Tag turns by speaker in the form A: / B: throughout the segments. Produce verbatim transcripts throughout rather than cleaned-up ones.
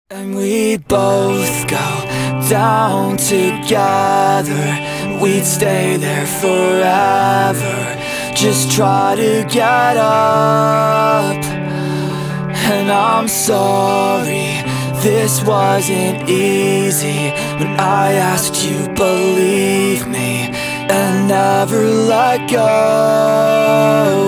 A: And we both go down together. We'd stay there forever. Just try to get up. And I'm sorry, this wasn't easy. When I asked you, believe me, and never let go.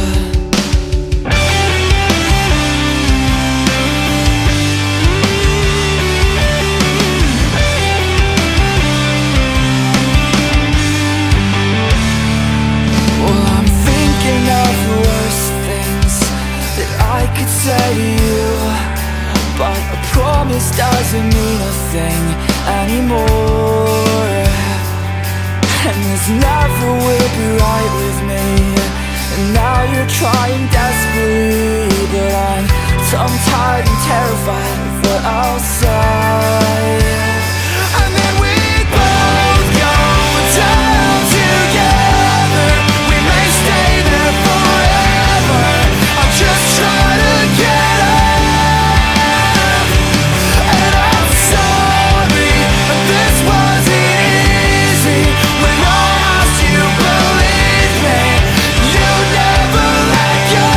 A: Say to you, but a promise doesn't mean a thing anymore. And this never will be right with me. And now you're trying desperately, but I'm tongue-tied and terrified of what I'll say. And then we both go down together. We may stay there forever. I'm just trying to get up. And I'm sorry, but this wasn't easy. When I asked you, believe me, you never let go.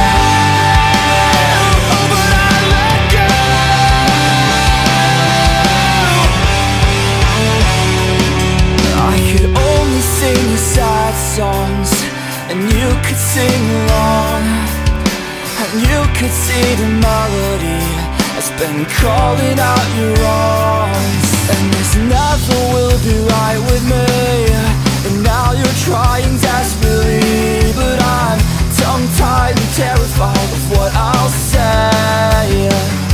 A: Oh, but I let go. I could only sing you sad songs, and you could sing along. And you could see the melody has been calling out your wrongs. And this never will be right with me. And now you're trying desperately, but I'm tongue-tied and terrified of what I'll say.